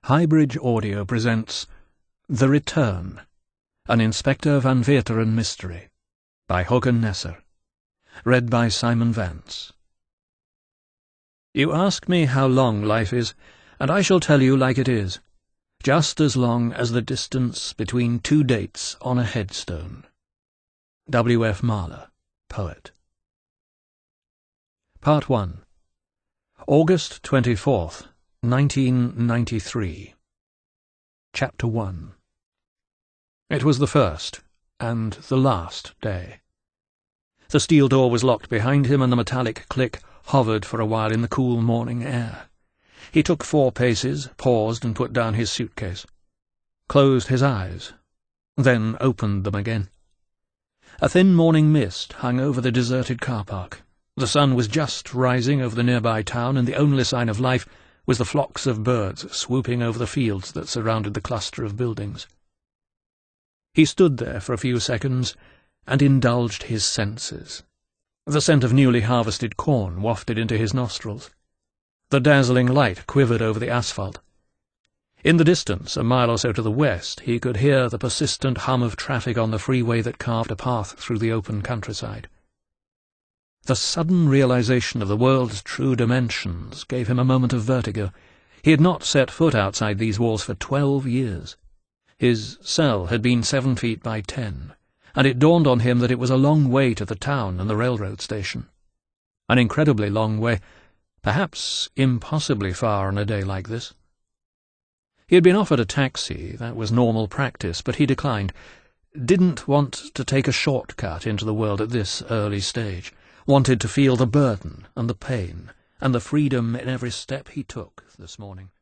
Highbridge Audio presents The Return, an Inspector Van Veeteren mystery, by Håkan Nesser, read by Simon Vance. You ask me how long life is, and I shall tell you like it is, just as long as the distance between two dates on a headstone. W. F. Mahler, Poet. Part 1. August 24th, 1993. Chapter 1. It was the first and the last day. The steel door was locked behind him, and the metallic click hovered for a while in the cool morning air. He took 4 paces, paused and put down his suitcase, closed his eyes, then opened them again. A thin morning mist hung over the deserted car park. The sun was just rising over the nearby town, and the only sign of life was the flocks of birds swooping over the fields that surrounded the cluster of buildings. He stood there for a few seconds and indulged his senses. The scent of newly harvested corn wafted into his nostrils. The dazzling light quivered over the asphalt. In the distance, a mile or so to the west, he could hear the persistent hum of traffic on the freeway that carved a path through the open countryside. The sudden realization of the world's true dimensions gave him a moment of vertigo. He had not set foot outside these walls for 12 years. His cell had been 7 feet by 10, and it dawned on him that it was a long way to the town and the railroad station. An incredibly long way, perhaps impossibly far on a day like this. He had been offered a taxi, that was normal practice, but he declined. Didn't want to take a shortcut into the world at this early stage. Wanted to feel the burden and the pain and the freedom in every step he took this morning.